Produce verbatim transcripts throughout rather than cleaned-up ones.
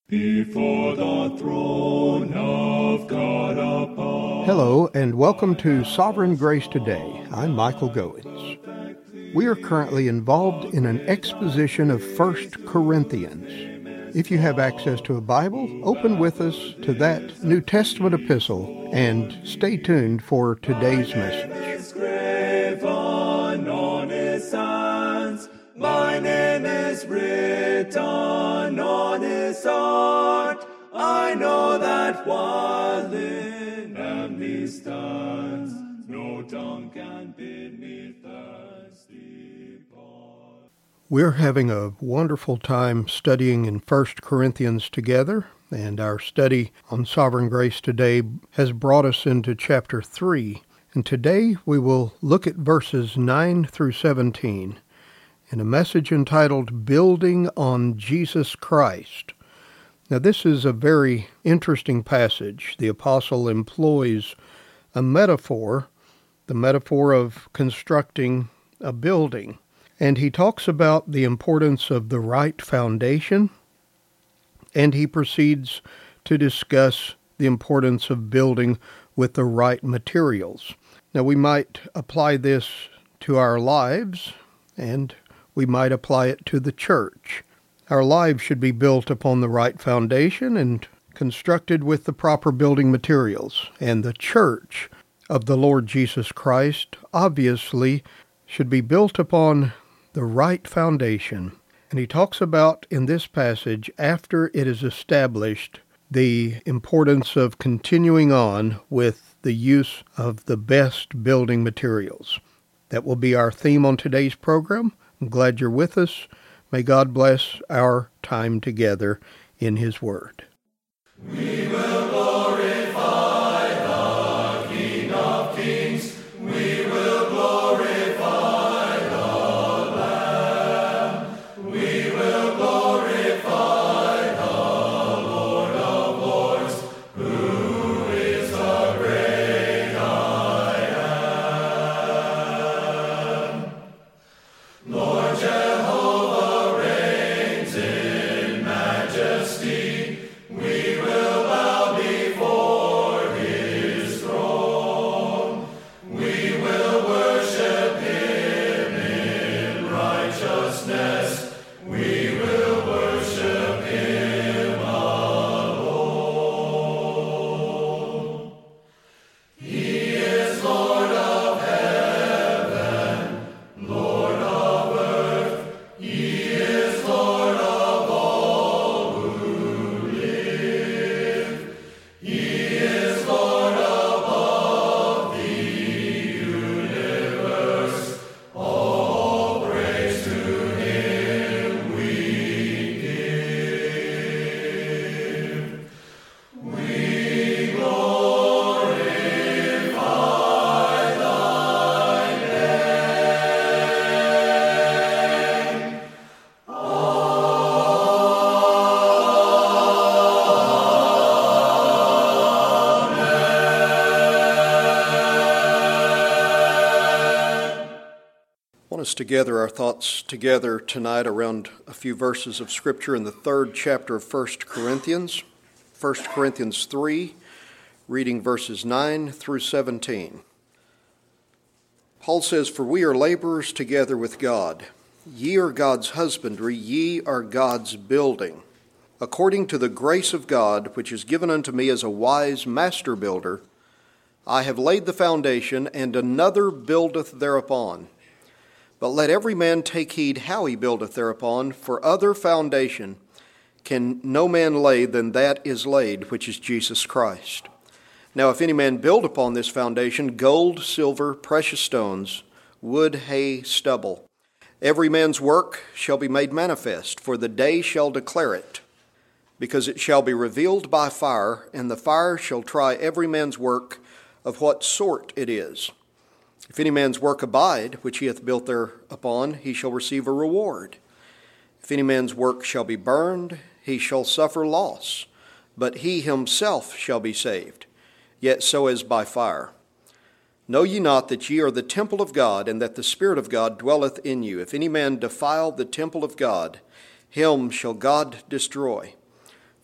Before the throne of God above. Hello, and welcome to Sovereign Grace Today. I'm Michael Goins. We are currently involved in an exposition of First Corinthians. If you have access to a Bible, open with us to that New Testament epistle and stay tuned for today's message. My name is written on his heart. I know that while in him he stands, no tongue can bid me thirsty part. We're having a wonderful time studying in First Corinthians together, and our study on Sovereign Grace today has brought us into chapter three. And today we will look at verses nine through seventeen. In a message entitled Building on Jesus Christ. Now this is a very interesting passage. The apostle employs a metaphor, the metaphor of constructing a building. And he talks about the importance of the right foundation, and he proceeds to discuss the importance of building with the right materials. Now we might apply this to our lives, and we might apply it to the church. Our lives should be built upon the right foundation and constructed with the proper building materials. And the church of the Lord Jesus Christ obviously should be built upon the right foundation. And he talks about in this passage, after it is established, the importance of continuing on with the use of the best building materials. That will be our theme on today's program. I'm glad you're with us. May God bless our time together in His Word. We will glorify the King of Kings. We will glorify the Lamb. We will glorify the Lord of Lords, who is the great I am. Lord Jehovah reigns in majesty. We will bow before his throne. We will worship him in righteousness. We will worship him alone. He is Lord of heaven, Lord of earth. He is Lord of all who live. He is Lord above the universe. All praise to him we give. We glorify thy name. I want us to gather our thoughts together tonight around a few verses of Scripture in the third chapter of First Corinthians, First Corinthians three, reading verses nine through seventeen. Paul says, "For we are laborers together with God. Ye are God's husbandry, ye are God's building. According to the grace of God, which is given unto me as a wise master builder, I have laid the foundation, and another buildeth thereupon. But let every man take heed how he buildeth thereupon, for other foundation can no man lay than that is laid, which is Jesus Christ. Now if any man build upon this foundation gold, silver, precious stones, wood, hay, stubble, every man's work shall be made manifest, for the day shall declare it, because it shall be revealed by fire, and the fire shall try every man's work of what sort it is. If any man's work abide, which he hath built thereupon, he shall receive a reward. If any man's work shall be burned, he shall suffer loss, but he himself shall be saved, yet so as by fire. Know ye not that ye are the temple of God, and that the Spirit of God dwelleth in you? If any man defile the temple of God, him shall God destroy.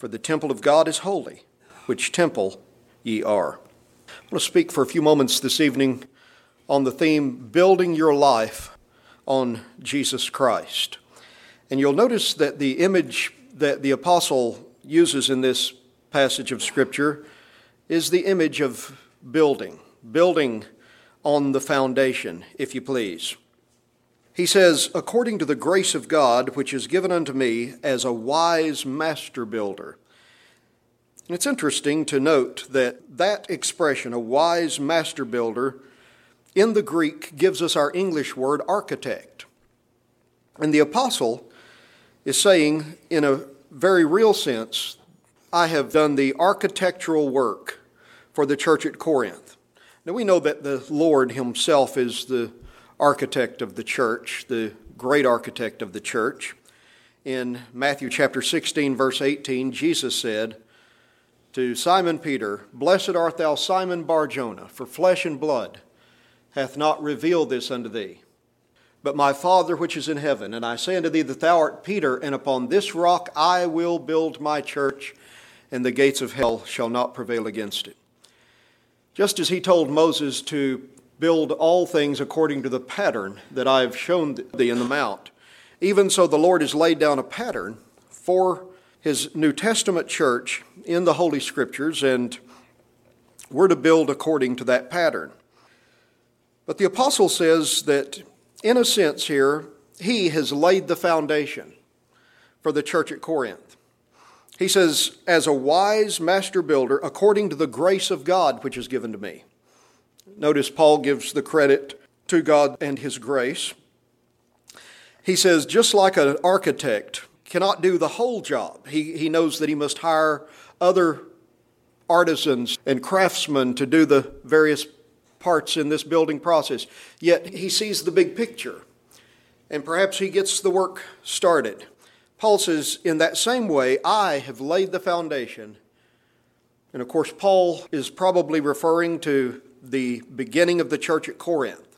for the temple of God is holy, which temple ye are. I want to speak for a few moments this evening on the theme, building your life on Jesus Christ. And you'll notice that the image that the apostle uses in this passage of Scripture is the image of building, building on the foundation, if you please. He says, according to the grace of God, which is given unto me as a wise master builder. And it's interesting to note that that expression, a wise master builder, in the Greek gives us our English word architect. And the apostle is saying, in a very real sense, I have done the architectural work for the church at Corinth. Now we know that the Lord himself is the architect of the church, the great architect of the church. In Matthew chapter sixteen, verse eighteen, Jesus said to Simon Peter, Blessed art thou, Simon Bar-Jonah, for flesh and blood hath not revealed this unto thee, but my Father which is in heaven. And I say unto thee that thou art Peter, and upon this rock I will build my church, and the gates of hell shall not prevail against it. Just as he told Moses to build all things according to the pattern that I have shown thee in the mount, even so the Lord has laid down a pattern for his New Testament church in the Holy Scriptures, and we're to build according to that pattern. But the apostle says that, in a sense here, he has laid the foundation for the church at Corinth. He says, as a wise master builder, according to the grace of God which is given to me. Notice Paul gives the credit to God and his grace. He says, just like an architect cannot do the whole job, he, he knows that he must hire other artisans and craftsmen to do the various parts in this building process. Yet he sees the big picture, and perhaps he gets the work started. Paul says, in that same way, I have laid the foundation. And of course, Paul is probably referring to the beginning of the church at Corinth,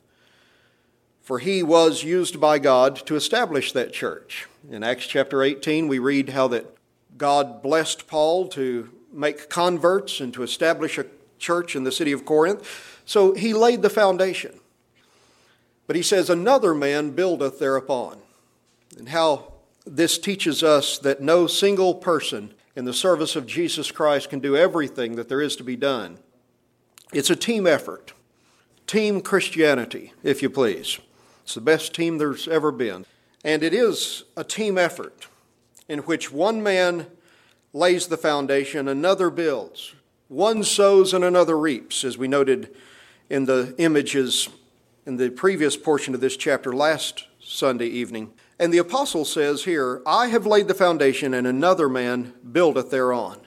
for he was used by God to establish that church. In Acts chapter eighteen, we read how that God blessed Paul to make converts and to establish a church in the city of Corinth. So he laid the foundation. But he says, another man buildeth thereupon. And how this teaches us that no single person in the service of Jesus Christ can do everything that there is to be done. It's a team effort. Team Christianity, if you please. It's the best team there's ever been. And it is a team effort in which one man lays the foundation, another builds. One sows and another reaps, as we noted in the images in the previous portion of this chapter last Sunday evening. And the apostle says here, I have laid the foundation, and another man buildeth thereon.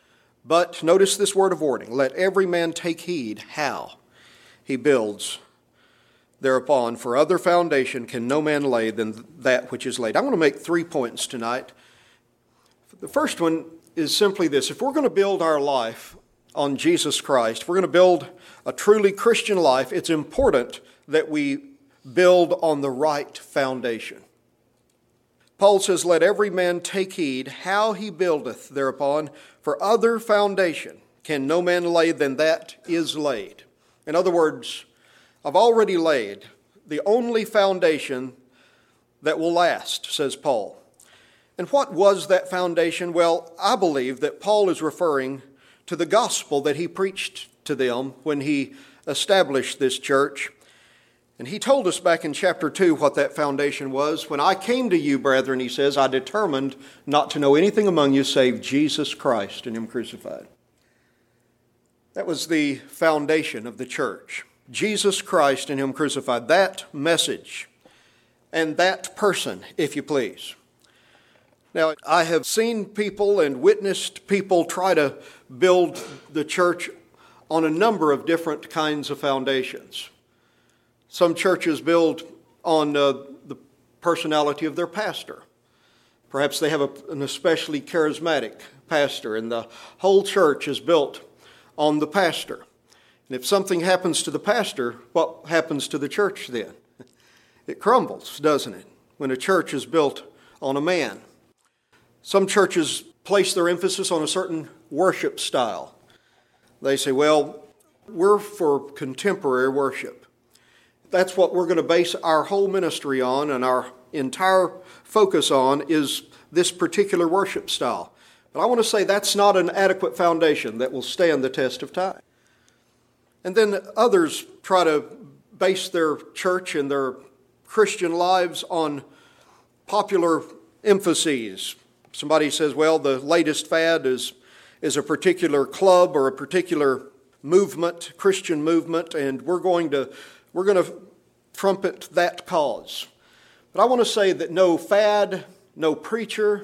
But notice this word of warning, let every man take heed how he builds thereupon, for other foundation can no man lay than that which is laid. I want to make three points tonight. The first one is simply this. If we're going to build our life on Jesus Christ, if we're going to build a truly Christian life, it's important that we build on the right foundation. Paul says, let every man take heed how he buildeth thereupon, for other foundation can no man lay than that is laid. In other words, I've already laid the only foundation that will last, says Paul. And what was that foundation? Well, I believe that Paul is referring to the gospel that he preached to them when he established this church. And he told us back in chapter two what that foundation was. When I came to you, brethren, he says, I determined not to know anything among you save Jesus Christ and him crucified. That was the foundation of the church. Jesus Christ and him crucified. That message and that person, if you please. Now, I have seen people and witnessed people try to build the church on a number of different kinds of foundations. Some churches build on uh, the personality of their pastor. Perhaps they have a, an especially charismatic pastor, and the whole church is built on the pastor. And if something happens to the pastor, what happens to the church then? It crumbles, doesn't it, when a church is built on a man? Some churches place their emphasis on a certain worship style. They say, well, we're for contemporary worship. That's what we're going to base our whole ministry on, and our entire focus on is this particular worship style. But I want to say that's not an adequate foundation that will stand the test of time. And then others try to base their church and their Christian lives on popular emphases. Somebody says, well, the latest fad is, is a particular club or a particular movement, Christian movement, and we're going to we're going to trumpet that cause. But I want to say that no fad, no preacher,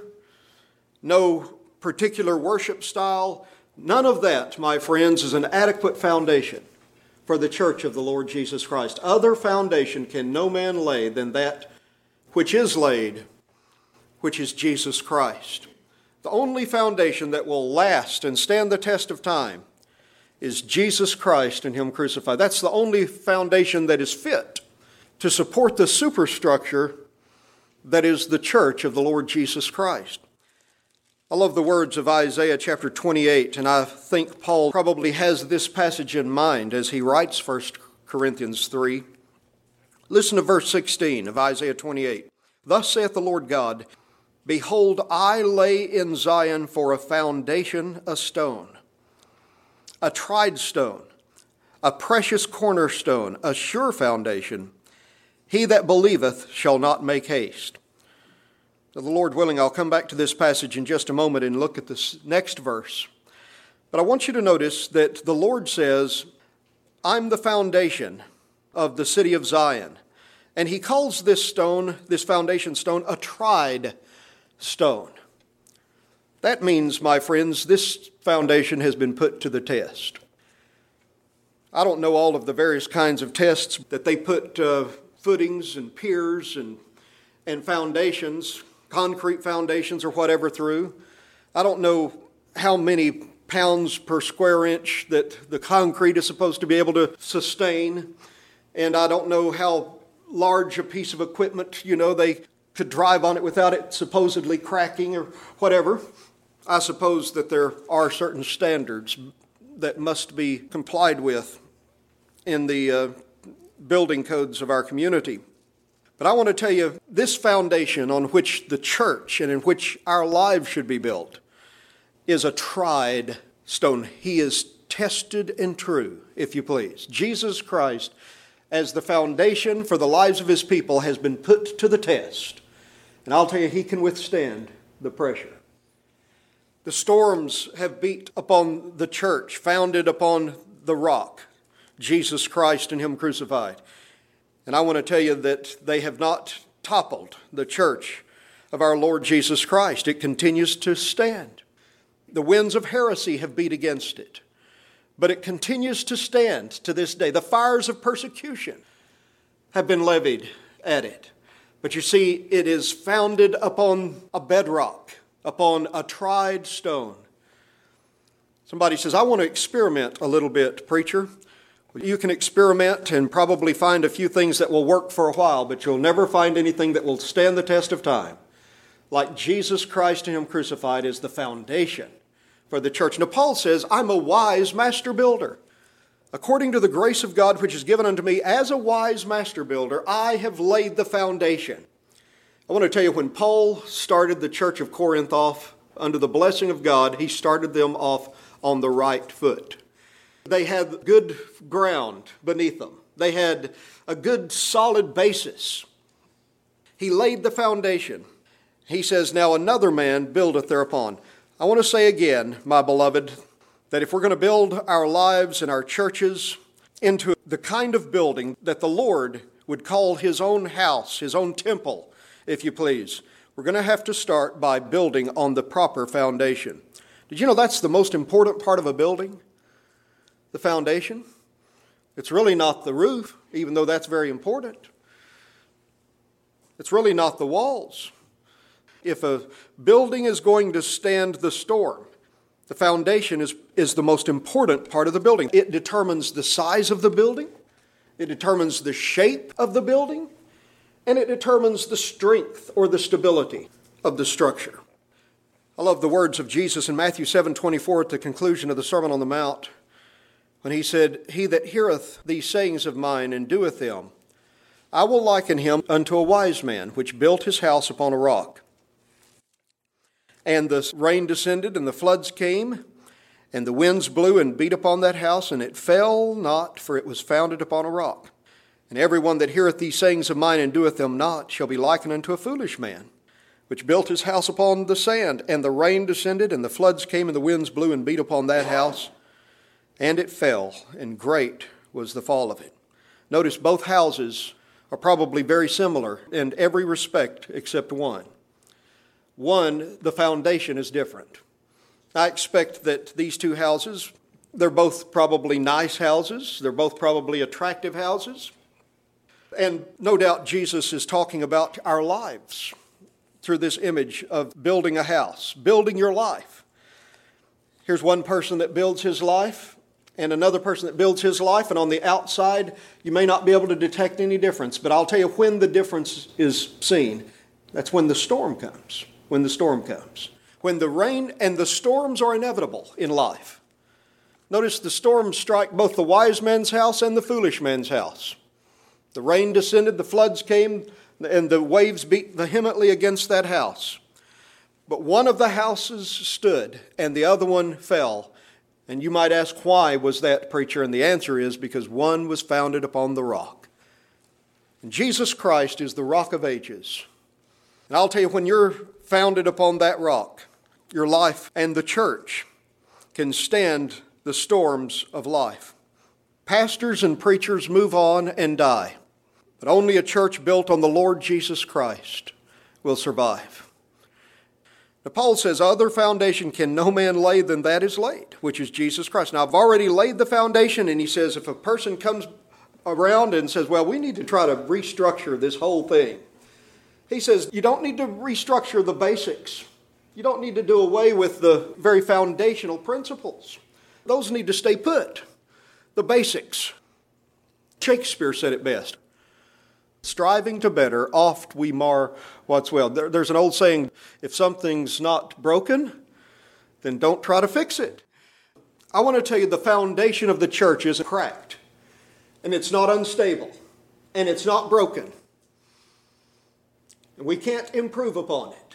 no particular worship style, none of that, my friends, is an adequate foundation for the church of the Lord Jesus Christ. Other foundation can no man lay than that which is laid, which is Jesus Christ. The only foundation that will last and stand the test of time is Jesus Christ and Him crucified. That's the only foundation that is fit to support the superstructure that is the church of the Lord Jesus Christ. I love the words of Isaiah chapter twenty-eight, and I think Paul probably has this passage in mind as he writes First Corinthians three. Listen to verse sixteen of Isaiah twenty-eight. Thus saith the Lord God, Behold, I lay in Zion for a foundation a stone, a tried stone, a precious cornerstone, a sure foundation. He that believeth shall not make haste. So the Lord willing, I'll come back to this passage in just a moment and look at this next verse. But I want you to notice that the Lord says, I'm the foundation of the city of Zion. And He calls this stone, this foundation stone, a tried stone. That means, my friends, this foundation has been put to the test. I don't know all of the various kinds of tests that they put uh, footings and piers and, and foundations, concrete foundations or whatever through. I don't know how many pounds per square inch that the concrete is supposed to be able to sustain. And I don't know how large a piece of equipment, you know, they could drive on it without it supposedly cracking or whatever. I suppose that there are certain standards that must be complied with in the uh, building codes of our community. But I want to tell you, this foundation on which the church and in which our lives should be built is a tried stone. He is tested and true, if you please. Jesus Christ, as the foundation for the lives of His people, has been put to the test. And I'll tell you, He can withstand the pressure. The storms have beat upon the church, founded upon the rock, Jesus Christ and Him crucified. And I want to tell you that they have not toppled the church of our Lord Jesus Christ. It continues to stand. The winds of heresy have beat against it, but it continues to stand to this day. The fires of persecution have been levied at it. But you see, it is founded upon a bedrock, upon a tried stone. Somebody says, I want to experiment a little bit, preacher. Well, you can experiment and probably find a few things that will work for a while, but you'll never find anything that will stand the test of time. Like Jesus Christ and Him crucified is the foundation for the church. Now, Paul says, I'm a wise master builder. According to the grace of God which is given unto me as a wise master builder, I have laid the foundation. I want to tell you, when Paul started the church of Corinth off under the blessing of God, he started them off on the right foot. They had good ground beneath them. They had a good solid basis. He laid the foundation. He says, now another man buildeth thereupon. I want to say again, my beloved, that if we're going to build our lives and our churches into the kind of building that the Lord would call His own house, His own temple, if you please, we're going to have to start by building on the proper foundation. Did you know that's the most important part of a building? The foundation? It's really not the roof, even though that's very important. It's really not the walls. If a building is going to stand the storm, the foundation is, is the most important part of the building. It determines the size of the building, it determines the shape of the building, and it determines the strength or the stability of the structure. I love the words of Jesus in Matthew seven twenty-four at the conclusion of the Sermon on the Mount, when he said, "He that heareth these sayings of mine and doeth them, I will liken him unto a wise man, which built his house upon a rock. And the rain descended, and the floods came, and the winds blew and beat upon that house, and it fell not, for it was founded upon a rock. And every one that heareth these sayings of mine and doeth them not shall be likened unto a foolish man, which built his house upon the sand. And the rain descended, and the floods came, and the winds blew and beat upon that house, and it fell, and great was the fall of it." Notice both houses are probably very similar in every respect except one. One, the foundation is different. I expect that these two houses, they're both probably nice houses. They're both probably attractive houses. And no doubt Jesus is talking about our lives through this image of building a house, building your life. Here's one person that builds his life and another person that builds his life, and on the outside you may not be able to detect any difference, but I'll tell you when the difference is seen. That's when the storm comes. When the storm comes. When the rain and the storms are inevitable in life. Notice the storms strike both the wise man's house and the foolish man's house. The rain descended, the floods came, and the waves beat vehemently against that house. But one of the houses stood, and the other one fell. And you might ask, why was that, preacher? And the answer is because one was founded upon the rock. And Jesus Christ is the rock of ages. And I'll tell you, when you're founded upon that rock, your life and the church can stand the storms of life. Pastors and preachers move on and die, but only a church built on the Lord Jesus Christ will survive. Now, Paul says, "Other foundation can no man lay than that is laid," which is Jesus Christ. Now, I've already laid the foundation, and he says if a person comes around and says, "Well, we need to try to restructure this whole thing," he says, you don't need to restructure the basics. You don't need to do away with the very foundational principles. Those need to stay put. The basics. Shakespeare said it best. "Striving to better, oft we mar what's well." There, there's an old saying, if something's not broken, then don't try to fix it. I want to tell you the foundation of the church is cracked. And it's not unstable. And it's not broken. And we can't improve upon it.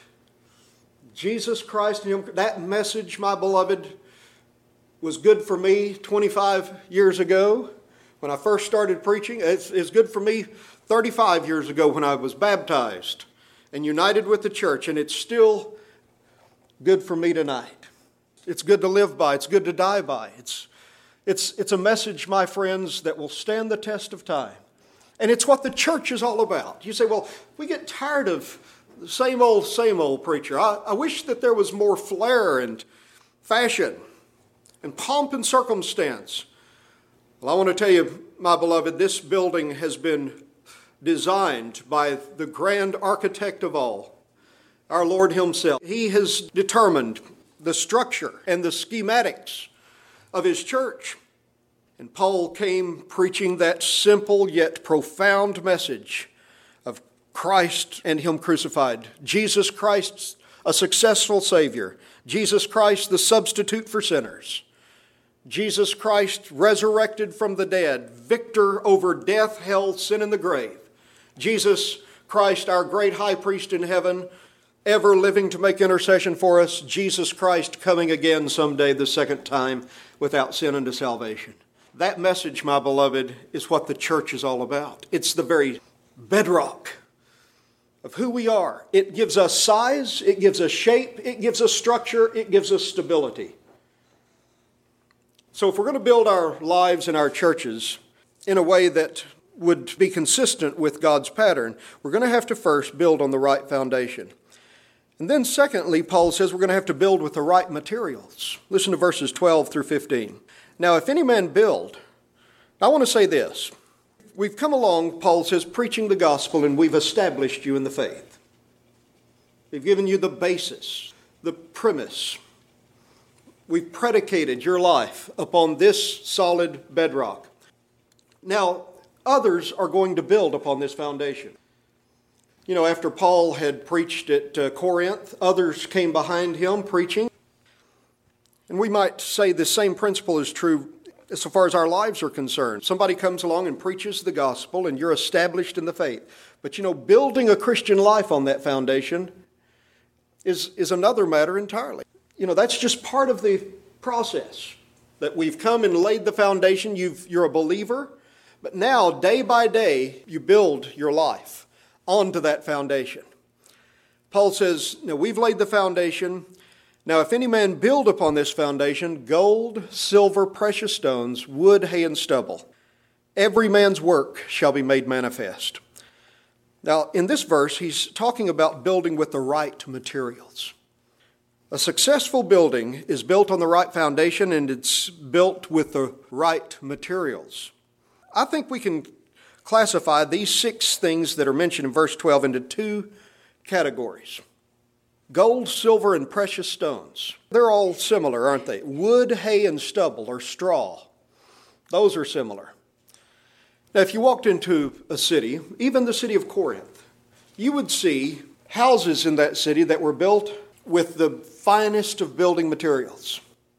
Jesus Christ, that message, my beloved, was good for me twenty-five years ago when I first started preaching. It's, it's good for me thirty-five years ago when I was baptized and united with the church. And it's still good for me tonight. It's good to live by. It's good to die by. It's, it's, it's a message, my friends, that will stand the test of time. And it's what the church is all about. You say, well, we get tired of the same old, same old preacher. I, I wish that there was more flair and fashion and pomp and circumstance. Well, I want to tell you, my beloved, this building has been designed by the grand architect of all, our Lord himself. He has determined the structure and the schematics of his church. And Paul came preaching that simple yet profound message of Christ and him crucified. Jesus Christ, a successful Savior. Jesus Christ, the substitute for sinners. Jesus Christ, resurrected from the dead, victor over death, hell, sin, and the grave. Jesus Christ, our great high priest in heaven, ever living to make intercession for us. Jesus Christ coming again someday, the second time, without sin unto salvation. That message, my beloved, is what the church is all about. It's the very bedrock of who we are. It gives us size, it gives us shape, it gives us structure, it gives us stability. So if we're going to build our lives and our churches in a way that would be consistent with God's pattern, we're going to have to first build on the right foundation. And then secondly, Paul says we're going to have to build with the right materials. Listen to verses twelve through fifteen. "Now, if any man build," I want to say this. We've come along, Paul says, preaching the gospel, and we've established you in the faith. We've given you the basis, the premise. We've predicated your life upon this solid bedrock. Now, others are going to build upon this foundation. You know, after Paul had preached at uh, Corinth, others came behind him preaching. And we might say the same principle is true as far as our lives are concerned. Somebody comes along and preaches the gospel and you're established in the faith. But you know, building a Christian life on that foundation is, is another matter entirely. You know, that's just part of the process. That we've come and laid the foundation, you've, you're a believer, but now day by day you build your life onto that foundation. Paul says, "Now we've laid the foundation. Now if any man build upon this foundation gold, silver, precious stones, wood, hay, and stubble, every man's work shall be made manifest." Now in this verse he's talking about building with the right materials. A successful building is built on the right foundation and it's built with the right materials. I think we can classify these six things that are mentioned in verse twelve into two categories. Gold, silver, and precious stones. They're all similar, aren't they? Wood, hay, and stubble, or straw. Those are similar. Now, if you walked into a city, even the city of Corinth, you would see houses in that city that were built with the finest of building materials,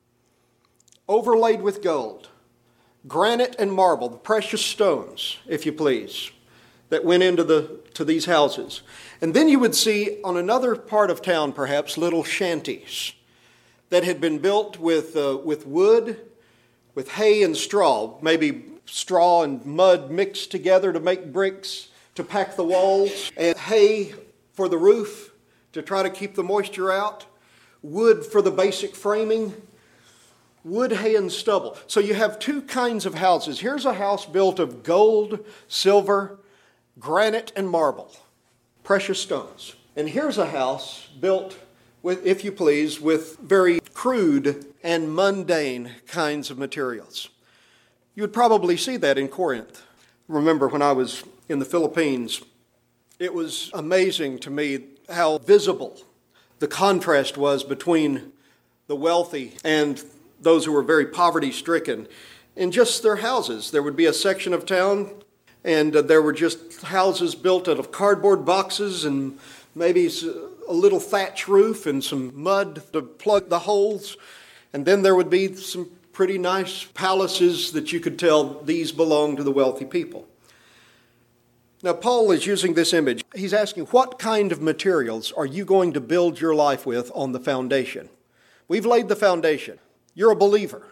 overlaid with gold, granite and marble, the precious stones, if you please, that went into the to these houses. And then you would see on another part of town, perhaps, little shanties that had been built with uh, with wood, with hay and straw, maybe straw and mud mixed together to make bricks, to pack the walls, and hay for the roof to try to keep the moisture out, wood for the basic framing, wood, hay, and stubble. So you have two kinds of houses. Here's a house built of gold, silver, granite, and marble, precious stones. And here's a house built with, if you please, with very crude and mundane kinds of materials. You would probably see that in Corinth. Remember when I was in the Philippines, it was amazing to me how visible the contrast was between the wealthy and those who were very poverty-stricken in just their houses. There would be a section of town, and uh, there were just houses built out of cardboard boxes and maybe a little thatch roof and some mud to plug the holes. And then there would be some pretty nice palaces that you could tell these belong to the wealthy people. Now, Paul is using this image. He's asking, what kind of materials are you going to build your life with on the foundation? We've laid the foundation. You're a believer.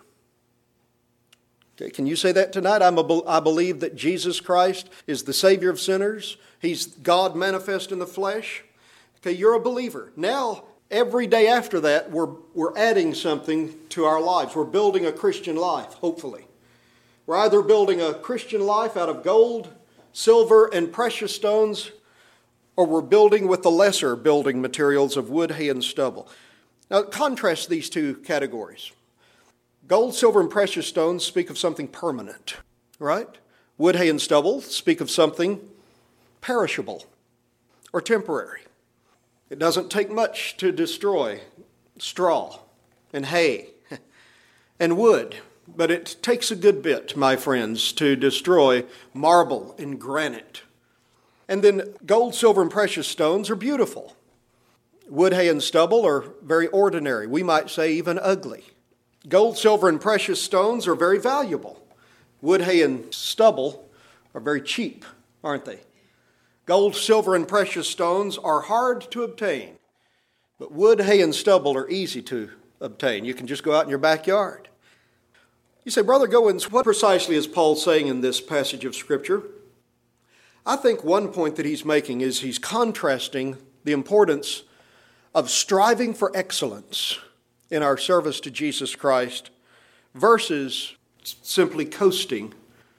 Okay, can you say that tonight? I'm a, I believe that Jesus Christ is the Savior of sinners. He's God manifest in the flesh. Okay, you're a believer. Now, every day after that, we're, we're adding something to our lives. We're building a Christian life, hopefully. We're either building a Christian life out of gold, silver, and precious stones, or we're building with the lesser building materials of wood, hay, and stubble. Now, contrast these two categories. Gold, silver, and precious stones speak of something permanent, right? Wood, hay, and stubble speak of something perishable or temporary. It doesn't take much to destroy straw and hay and wood. But it takes a good bit, my friends, to destroy marble and granite. And then gold, silver, and precious stones are beautiful. Wood, hay, and stubble are very ordinary. We might say even ugly. Gold, silver, and precious stones are very valuable. Wood, hay, and stubble are very cheap, aren't they? Gold, silver, and precious stones are hard to obtain. But wood, hay, and stubble are easy to obtain. You can just go out in your backyard. You say, Brother Goins, what precisely is Paul saying in this passage of Scripture? I think one point that he's making is he's contrasting the importance of striving for excellence in our service to Jesus Christ versus simply coasting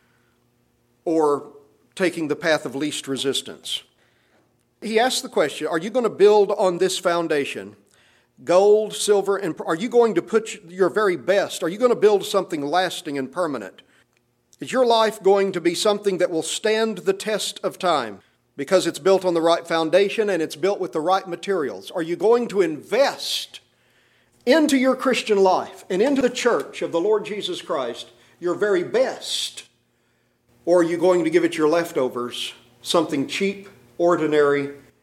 or taking the path of least resistance. He asks the question, are you going to build on this foundation? Gold, silver, and are you going to put your very best? Are you going to build something lasting and permanent? Is your life going to be something that will stand the test of time because it's built on the right foundation and it's built with the right materials? Are you going to invest into your Christian life and into the church of the Lord Jesus Christ your very best? Or are you going to give it your leftovers, something cheap, ordinary,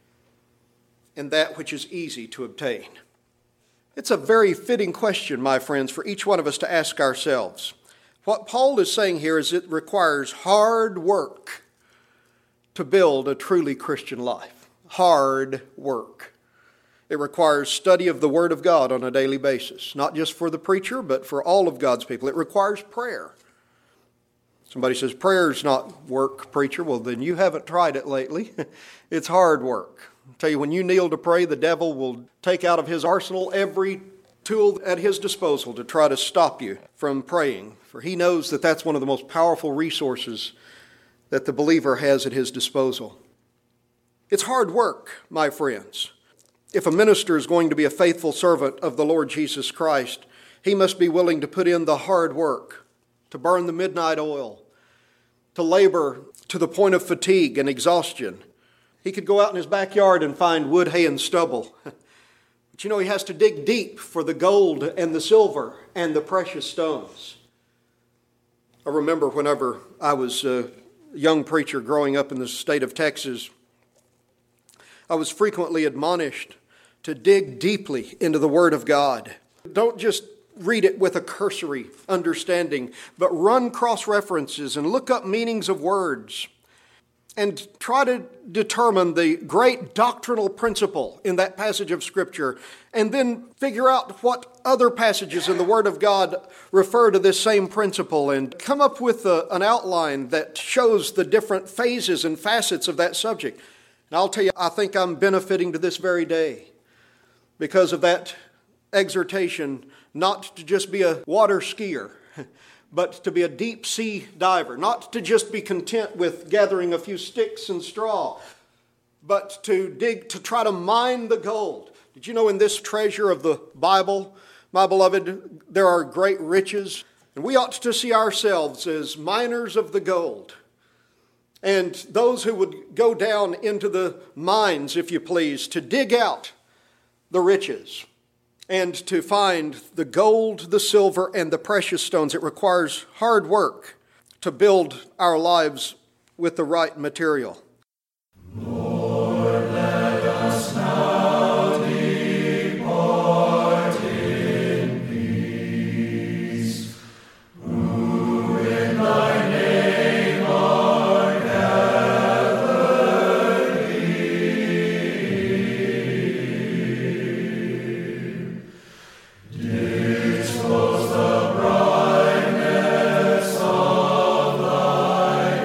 and that which is easy to obtain? It's a very fitting question, my friends, for each one of us to ask ourselves. What Paul is saying here is it requires hard work to build a truly Christian life. Hard work. It requires study of the Word of God on a daily basis, not just for the preacher, but for all of God's people. It requires prayer. Somebody says, prayer's not work, preacher. Well, then you haven't tried it lately. It's hard work. I'll tell you, when you kneel to pray, the devil will take out of his arsenal every tool at his disposal to try to stop you from praying. For he knows that that's one of the most powerful resources that the believer has at his disposal. It's hard work, my friends. If a minister is going to be a faithful servant of the Lord Jesus Christ, he must be willing to put in the hard work, to burn the midnight oil, to labor to the point of fatigue and exhaustion. He could go out in his backyard and find wood, hay, and stubble. But you know, he has to dig deep for the gold and the silver and the precious stones. I remember whenever I was a young preacher growing up in the state of Texas, I was frequently admonished to dig deeply into the Word of God. Don't just read it with a cursory understanding, but run cross-references and look up meanings of words and try to determine the great doctrinal principle in that passage of Scripture, and then figure out what other passages in the Word of God refer to this same principle, and come up with a, an outline that shows the different phases and facets of that subject. And I'll tell you, I think I'm benefiting to this very day because of that exhortation not to just be a water skier, but to be a deep sea diver, not to just be content with gathering a few sticks and straw, but to dig, to try to mine the gold. Did you know in this treasure of the Bible, my beloved, there are great riches, and we ought to see ourselves as miners of the gold. And those who would go down into the mines, if you please, to dig out the riches and to find the gold, the silver, and the precious stones. It requires hard work to build our lives with the right material. Lord, let us now depart in peace. Who in thy name art gathered here, dispose the brightness of thy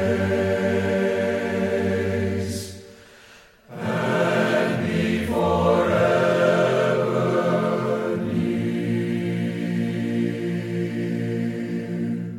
face, and be forever near.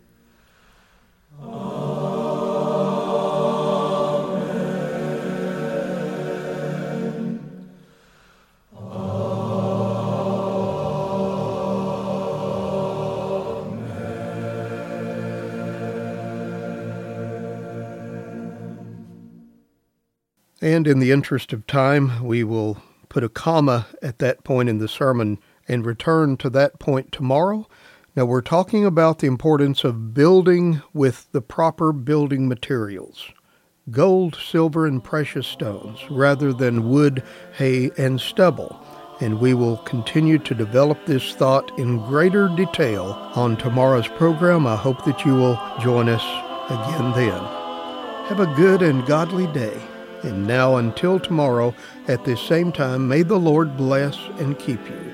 And in the interest of time, we will put a comma at that point in the sermon and return to that point tomorrow. Now, we're talking about the importance of building with the proper building materials, gold, silver, and precious stones, rather than wood, hay, and stubble. And we will continue to develop this thought in greater detail on tomorrow's program. I hope that you will join us again then. Have a good and godly day. And now until tomorrow at this same time, may the Lord bless and keep you.